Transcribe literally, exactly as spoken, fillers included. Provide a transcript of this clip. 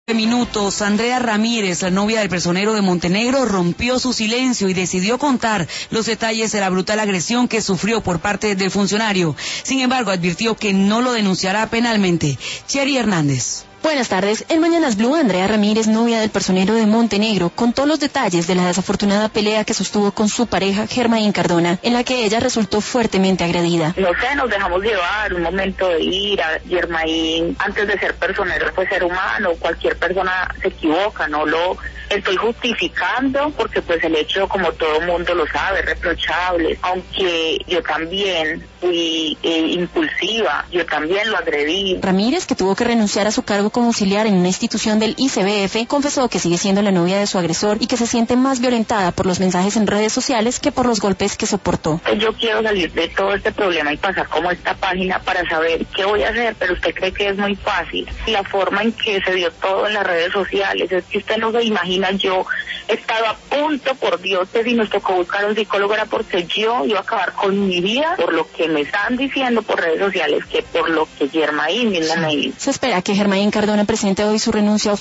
Minutos, Andrea Ramírez, la novia del personero de Montenegro, rompió su silencio y decidió contar los detalles de la brutal agresión que sufrió por parte del funcionario. Sin embargo, advirtió que no lo denunciará penalmente. Cheri Hernández. Buenas tardes. En Mañanas Blue, Andrea Ramírez, novia del personero de Montenegro, contó los detalles de la desafortunada pelea que sostuvo con su pareja, Germain Cardona, en la que ella resultó fuertemente agredida. No sé, nos dejamos llevar un momento de ira. Germain, antes de ser personero, fue ser humano. Cualquier persona se equivoca, no lo estoy justificando porque pues el hecho, como todo mundo lo sabe, es reprochable. Aunque yo también fui eh, impulsiva, yo también lo agredí. Ramírez, que tuvo que renunciar a su cargo como auxiliar en una institución del I C B F, confesó que sigue siendo la novia de su agresor y que se siente más violentada por los mensajes en redes sociales que por los golpes que soportó. Yo quiero salir de todo este problema y pasar como esta página para saber qué voy a hacer, pero usted cree que es muy fácil. La forma en que se dio todo en las redes sociales, es que usted no se imagina, yo he estado a punto, por Dios, que si nos tocó buscar un psicólogo era porque yo iba a acabar con mi vida por lo que me están diciendo por redes sociales, que por lo que Germain mismo me dice. Se espera que Germain Cardona presente hoy su renuncia oficial.